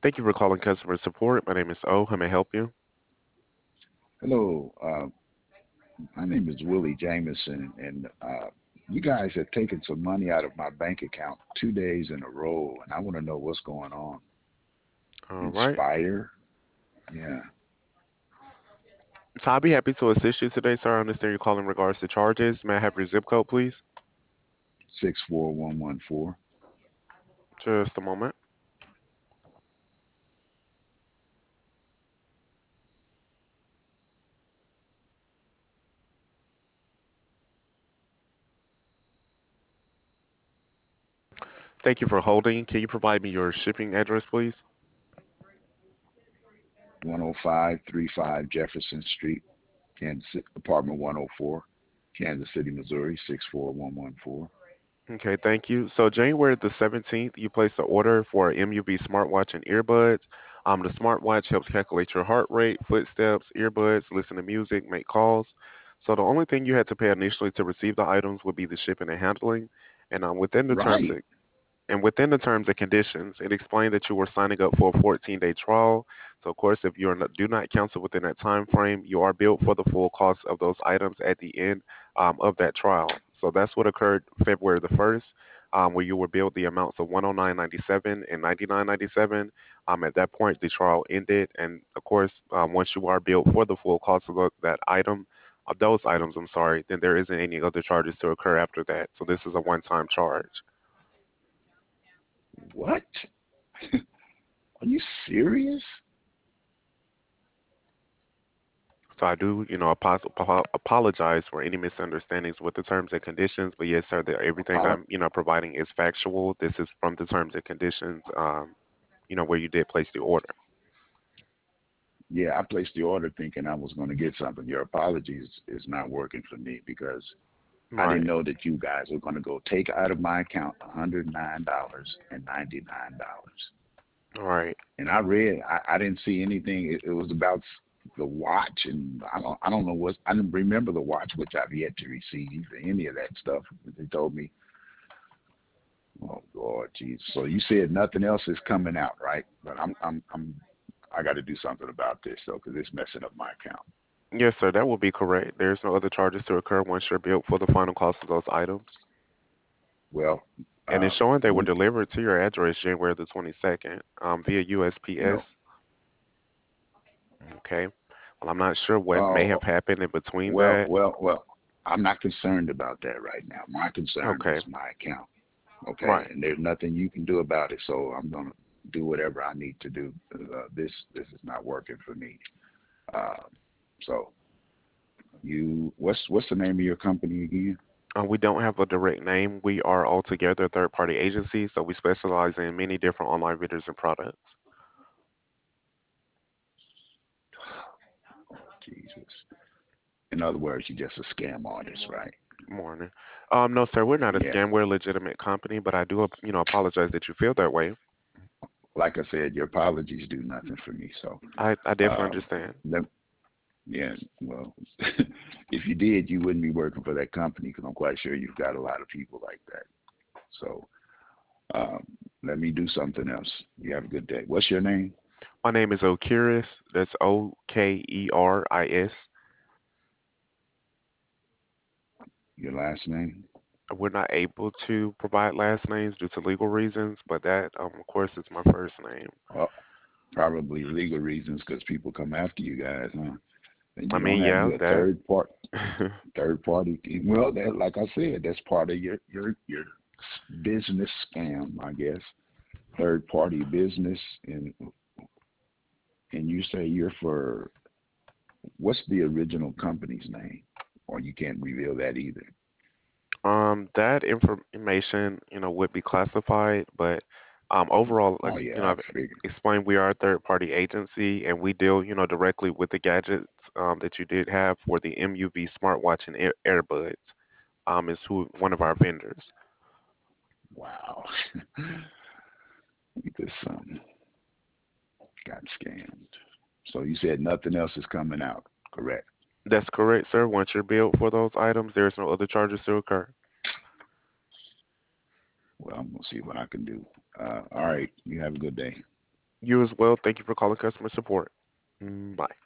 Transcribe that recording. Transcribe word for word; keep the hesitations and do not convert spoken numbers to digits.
Thank you for calling customer support. My name is O. How may I help you? Hello, uh, my name is Willie Jameson, and uh, you guys have taken some money out of my bank account two days in a row, and I want to know what's going on. All right. Inspire, yeah, So I'll be happy to assist you today, sir. I understand you're calling in regards to charges. May I have your zip code, please? six four one one four. Just a moment. Thank you for holding. Can you provide me your shipping address, please? one oh five three five Jefferson Street, Kansas City, apartment one oh four, Kansas City, Missouri, six four one one four. Okay, thank you. So January the seventeenth, you placed an order for a M U V smartwatch and earbuds. Um, the smartwatch helps calculate your heart rate, footsteps, earbuds, listen to music, make calls. So the only thing you had to pay initially to receive the items would be the shipping and handling. And um, within the terms Right, And within the terms and conditions, it explained that you were signing up for a fourteen-day trial. So, of course, if you do not cancel within that time frame, you are billed for the full cost of those items at the end um, of that trial. So that's what occurred February the first, um, where you were billed the amounts of one hundred nine dollars and ninety-seven cents and ninety-nine dollars and ninety-seven cents. Um, at that point, the trial ended, and of course, um, once you are billed for the full cost of tho- that item, of those items, I'm sorry, then there isn't any other charges to occur after that. So this is a one-time charge. what? Are you serious? So I do, you know, apo- apo- apologize for any misunderstandings with the terms and conditions. But yes, sir, the, everything Apolo- I'm, you know, providing is factual. This is from the terms and conditions, um, you know, where you did place the order. Yeah, I placed the order thinking I was going to get something. Your apologies is not working for me because I didn't Right. know that you guys were going to go take out of my account one hundred nine dollars and ninety-nine dollars. All right. And I read, I, I didn't see anything. It, it was about the watch, and I don't, I don't know what. I didn't remember the watch, which I've yet to receive, any of that stuff. They told me, oh Lord, Jesus. So you said nothing else is coming out, right? But I'm, I'm, I'm, I got to do something about this, though, because it's messing up my account. Yes, sir, that will be correct. There's no other charges to occur once you're billed for the final cost of those items. Well, And uh, it's showing they were when, delivered to your address January the twenty-second um, via U S P S. no, Okay. Well, I'm not sure what may oh, have happened in between well, that. well, well. I'm not concerned about that right now. My concern is Okay. my account. Okay, Right. and there's nothing you can do about it. So I'm gonna do whatever I need to do. Uh, this this is not working for me. Uh, so you, what's what's the name of your company again? Uh, we don't have a direct name. We are altogether a third-party agency, so we specialize in many different online videos and products. Jesus. In other words, you're just a scam artist, right? Morning. Um, no, sir, we're not a Yeah. scam. We're a legitimate company, but I do, you know, apologize that you feel that way. Like I said, your apologies do nothing for me. So, I, I definitely um, understand. let, yeah. Well, if you did, you wouldn't be working for that company because I'm quite sure you've got a lot of people like that. So, um, let me do something else. You have a good day. What's your name? My name is Okiris. That's O K E R I S. Your last name? We're not able to provide last names due to legal reasons, but that, um, of course, is my first name. Oh, probably legal reasons because people come after you guys, huh? And I you don't mean, have yeah, your that. third part, third party. Well, that, like I said, that's part of your your your business scam, I guess. Third party business, and and you say you're for what's the original company's name, or you can't reveal that either. Um, that information, you know, would be classified, but um, overall, like Oh you yeah, know, I I've figured. explained, we are a third-party agency, and we deal, you know, directly with the gadgets um, that you did have for the M U V smartwatch and Air- earbuds. Um, is who one of our vendors. Wow, this um got scammed. So you said nothing else is coming out, correct? That's correct, sir. Once you're billed for those items, there's no other charges to occur. Well, I'm gonna see what I can do. Uh, all right, you have a good day. You as well. Thank you for calling customer support. Mm, bye.